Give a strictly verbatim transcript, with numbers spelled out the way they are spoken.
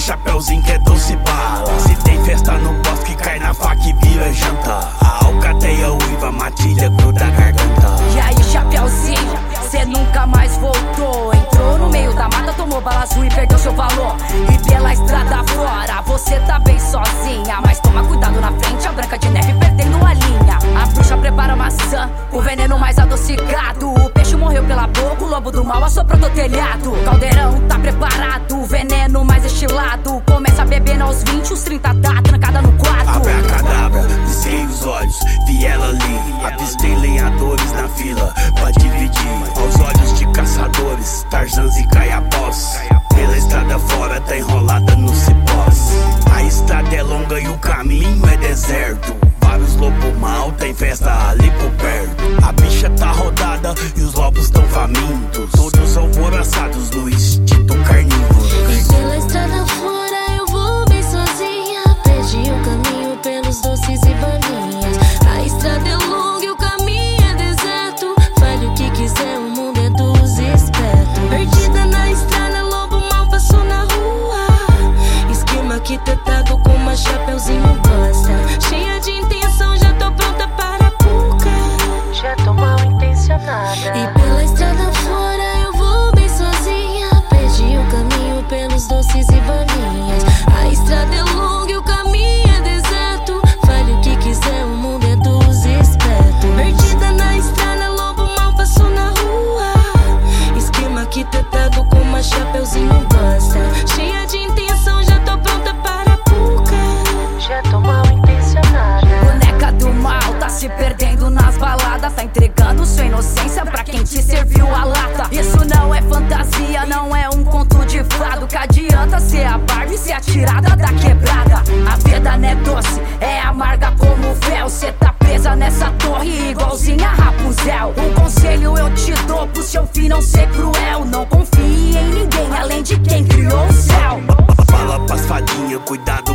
chapeuzinho que é doce bala. Se tem festa no bosque, cai na faca e vira janta. A alcateia uiva, matilha gruda a garganta. E aí, chapeuzinho, cê nunca mais voltou. Entrou no meio da mata, tomou bala azul e perdeu seu valor. E pela estrada fora, você tá bem sozinha. Mas toma cuidado na frente, a Branca de Neve perdendo a linha. A bruxa prepara maçã, o veneno mais adocicado. O peixe morreu pela boca, o lobo do mal assoprou do telhado. O caldeirão tá preparado, o veneno mais estilado. Começa a beber aos vinte, os trinta tá trancada no quarto. Abracadabra, pisquei os olhos, vi ela ali. Avistei lenhadores na fila pra dividir. Aos olhos de caçadores, Tarzans e Caiapós. Pela estrada fora tá enrolada no cipós. A estrada é longa e o caminho é deserto. Vários lobos mal, tem festa ali por perto. A bicha tá rodada e os lobos tão famintos. Todos alvoroçados no instinto carnívoro. E pela estrada fora eu vou bem sozinha. Perdi o caminho pelos doces e balinhas. A estrada é longa e o caminho é deserto. Fale o que quiser, o mundo é dos espertos. Perdida na estrada, lobo mal passou na rua. Esquema arquitetado com uma chapeuzinho gosta. Cheia de intenção, já tô pronta para a puca. Já tô mal intencionada. E pela estrada fora eu vou bem sozinha. Perdi o caminho pelos doces e balinhas. A estrada é longa e o caminho é deserto. Fale o que quiser, o mundo é dos espertos. Perdida na estrada, lobo mal passou na rua. Esquema arquitetado com uma chapeuzinho gosta. Cheia de intenção, já tô pronta para a puca. Já tô mal intencionada. Boneca do mal tá se perdendo nas baladas. Tá entregando sua inocência pra quem te serviu a lata. Isso não é fantasia, não é um conto de fado. Que adianta ser a Barbie, ser a tirada da quebrada. A vida não é doce, é amarga como fel. Cê tá presa nessa torre igualzinha a Rapunzel. Um conselho eu te dou pro seu fim não ser cruel. Não confie em ninguém além de quem criou o céu. Fala pras fadinhas, cuidado